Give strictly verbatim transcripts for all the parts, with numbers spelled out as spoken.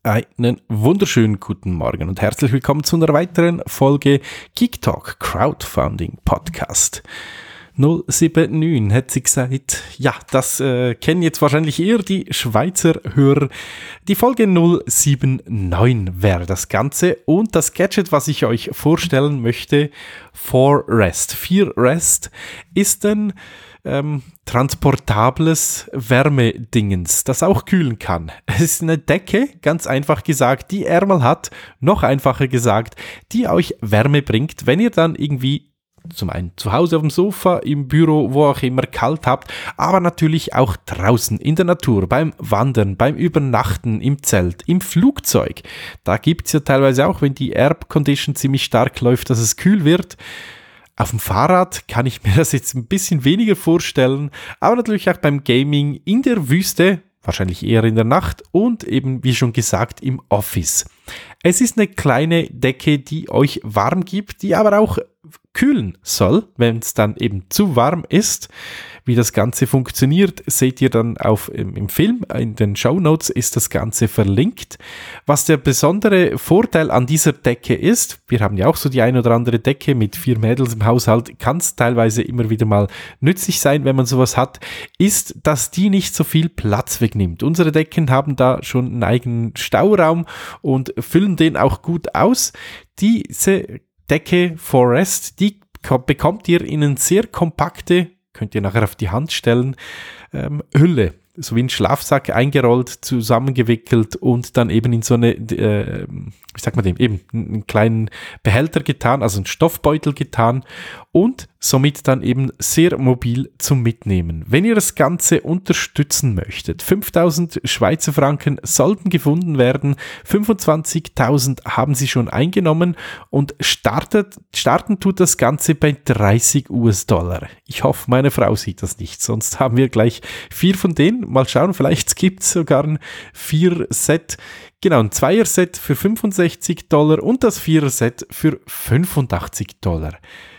Einen wunderschönen guten Morgen und herzlich willkommen zu einer weiteren Folge Geek Talk Crowdfunding Podcast. null sieben neun hat sie gesagt. Ja, das äh, kennen jetzt wahrscheinlich eher die Schweizer Hörer. Die Folge null sieben neun wäre das Ganze und das Gadget, was ich euch vorstellen möchte, vier Rest. vier Rest ist ein ähm, transportables Wärmedingens, das auch kühlen kann. Es ist eine Decke, ganz einfach gesagt, die Ärmel hat, noch einfacher gesagt, die euch Wärme bringt, wenn ihr dann irgendwie zum einen zu Hause auf dem Sofa, im Büro, wo auch immer kalt habt, aber natürlich auch draußen in der Natur, beim Wandern, beim Übernachten, im Zelt, im Flugzeug. Da gibt es ja teilweise auch, wenn die Air Condition ziemlich stark läuft, dass es kühl wird. Auf dem Fahrrad kann ich mir das jetzt ein bisschen weniger vorstellen, aber natürlich auch beim Gaming in der Wüste, wahrscheinlich eher in der Nacht und eben, wie schon gesagt, im Office. Es ist eine kleine Decke, die euch warm gibt, die aber auch kühlen soll, wenn es dann eben zu warm ist. Wie das Ganze funktioniert, seht ihr dann auf, im, im Film. In den Shownotes ist das Ganze verlinkt. Was der besondere Vorteil an dieser Decke ist, wir haben ja auch so die ein oder andere Decke mit vier Mädels im Haushalt, kann es teilweise immer wieder mal nützlich sein, wenn man sowas hat, ist, dass die nicht so viel Platz wegnimmt. Unsere Decken haben da schon einen eigenen Stauraum und füllen den auch gut aus. Diese Decke Forest, die bekommt ihr in eine sehr kompakte, könnt ihr nachher auf die Hand stellen, ähm, Hülle, so wie ein Schlafsack eingerollt, zusammengewickelt und dann eben in so eine, äh, wie sagt man dem, eben einen kleinen Behälter getan, also einen Stoffbeutel getan und somit dann eben sehr mobil zum Mitnehmen. Wenn ihr das Ganze unterstützen möchtet, fünftausend Schweizer Franken sollten gefunden werden, fünfundzwanzigtausend haben sie schon eingenommen und startet, starten tut das Ganze bei dreißig US-Dollar. Ich hoffe, meine Frau sieht das nicht, sonst haben wir gleich vier von denen. Mal schauen, vielleicht gibt es sogar ein Vier-Set, genau, ein Zweier-Set für fünfundsechzig Dollar und das Vierer-Set für fünfundachtzig Dollar.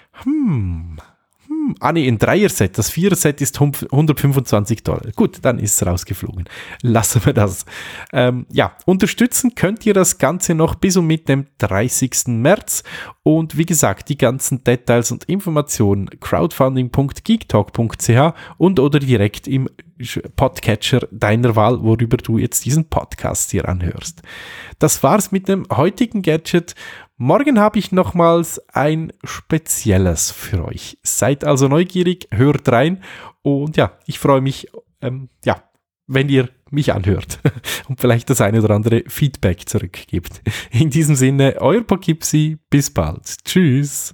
Hm, hm, ah ne, ein Dreier-Set, das Vierer-Set ist hundertfünfundzwanzig Dollar. Gut, dann ist es rausgeflogen. Lassen wir das. Ähm, ja, unterstützen könnt ihr das Ganze noch bis und mit dem dreißigsten März. Und wie gesagt, die ganzen Details und Informationen crowdfunding punkt geektalk punkt c h und oder direkt im Podcatcher deiner Wahl, worüber du jetzt diesen Podcast hier anhörst. Das war's mit dem heutigen Gadget. Morgen habe ich nochmals ein spezielles für euch. Seid also neugierig, hört rein und ja, ich freue mich, ähm, ja, wenn ihr mich anhört und vielleicht das eine oder andere Feedback zurückgibt. In diesem Sinne, euer Poughkeepsie, bis bald. Tschüss.